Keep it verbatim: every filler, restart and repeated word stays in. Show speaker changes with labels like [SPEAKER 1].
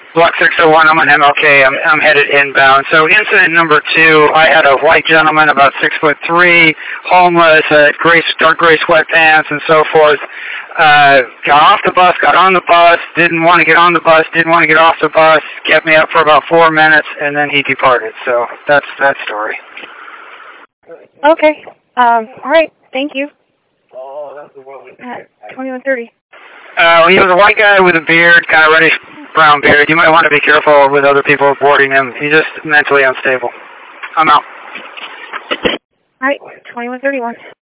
[SPEAKER 1] Block six oh one, I'm on M L K. I'm, I'm headed inbound. So incident number two, I had a white gentleman about six foot three, homeless, uh, gray, dark gray sweatpants and so forth. Uh, got off the bus, got on the bus, didn't want to get on the bus, didn't want to get off the bus, kept me up for about four minutes, and then he departed. So that's that story.
[SPEAKER 2] Okay. Um, all right. Thank you. Uh, twenty-one thirty.
[SPEAKER 1] Uh, he was a white guy with a beard, kind of reddish brown beard. You might want to be careful with other people boarding him. He's just mentally unstable. I'm out.
[SPEAKER 2] All right. twenty-one thirty-one.